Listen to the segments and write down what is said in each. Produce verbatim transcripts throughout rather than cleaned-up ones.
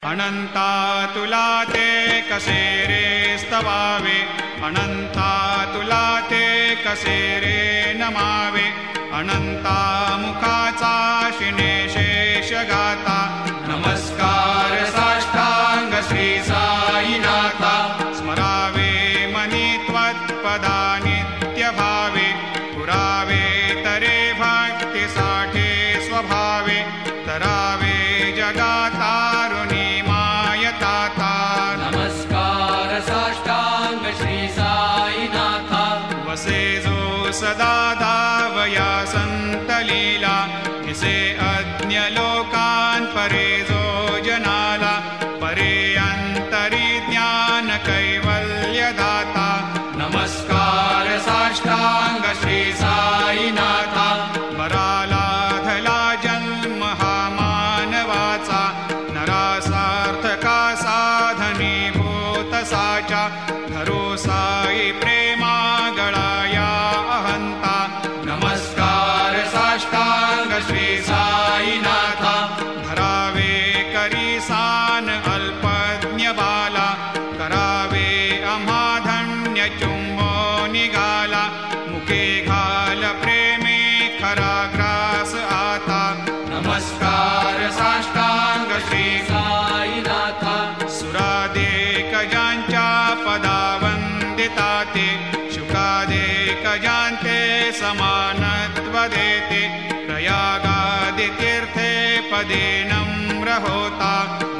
अनंता तुला ते कसे रे स्तवावे, अनंता तुला ते कसे रे नमावे, अनंता मुखाचा शिने शेष गाता, नमस्कार साष्टांग श्री साईनाथा, स्मरावे मनी त्वत्पदा नित्य भावे, पुरावे तरे भक्ति साठे स्वभावे, तरावे जगातारुणी मायताता, नमस्कार साष्टांग श्री साईनाथा, वसे जो सदा दावया संत लीला, निसे अज्ञ लोकान् परे जो जनाला, परे अंतरी ज्ञान कैवल्य दाता, नमस्कार साष्टांग श्री साईनाथा, बराला धला जन्म हा मानवाचा, नरासार्थका साधनी भूत साचा, धरो साई प्रेमा गळाया अहंता, नमस्कार साष्टांग श्री साईनाथा, धरावे करी सान अल्पज्ञ बाला, करावे आम्हा धन्य चुंबो निघाला, मुखे घाल प्रेमे खरा ग्रास आता, नमस्कार साष्टांग श्री साईनाथा, सुरादेक ज्यांच्या पदा वंदिता ते, शुकादेक ज्यांचे समानत्व देते, प्रयागादि तीर्थे पदे नम्र होता,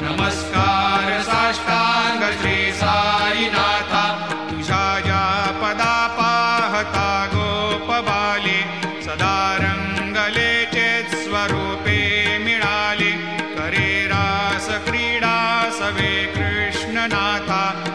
नमस्कार साष्टांग श्री साईनाथा, तुझ्या ज्या पदा पाहता गोप बाले, सदा रंगले चेत स्वरूपे मिळाले, करे रास क्रीडा सवे कृष्णनाथा,